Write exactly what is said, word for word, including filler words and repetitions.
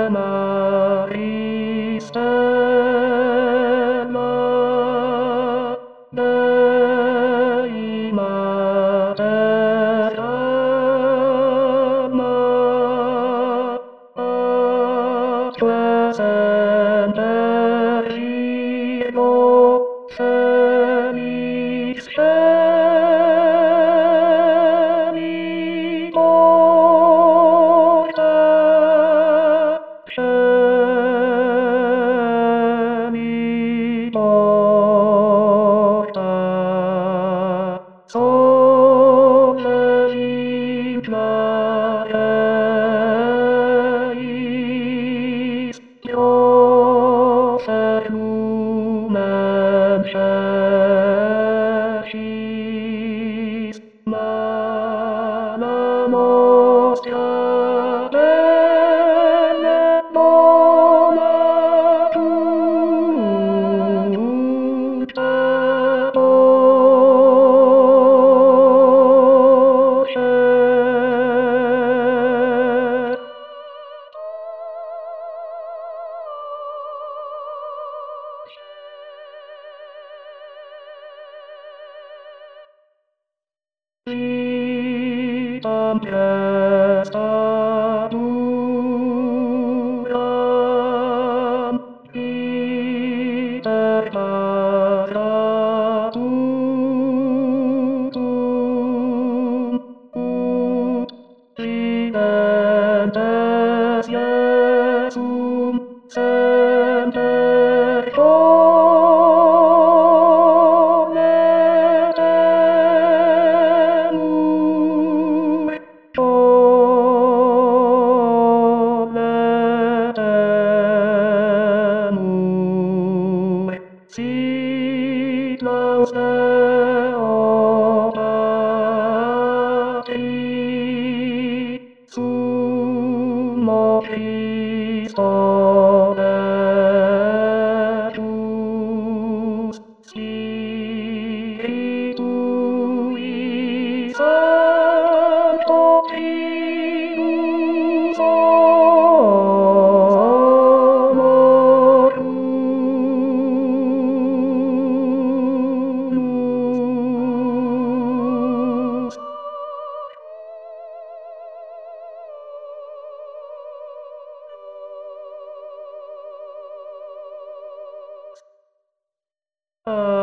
Maria Stella, Dei Mater ama, atque semper Dio Felix genitor genitor solerim clareis Diofer lumen scelsis manamos bene bona tuta voce. Vitam gestaduram, iter paratutum, ut ridentes Iesum semper prometemur, prometemur. Sit laus Deo Patri, Summo Christo Vetus, Spiritui Sancto Tribus homorum. Uh...